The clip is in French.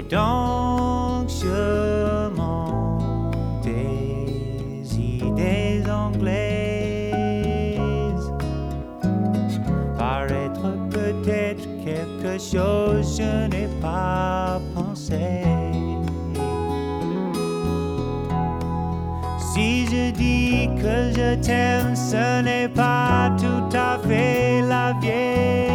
donc sûrement des idées anglaises. Paraître peut-être quelque chose je n'ai pas pensé. Si je dis que je t'aime, ce n'est pas tout à fait la vieille.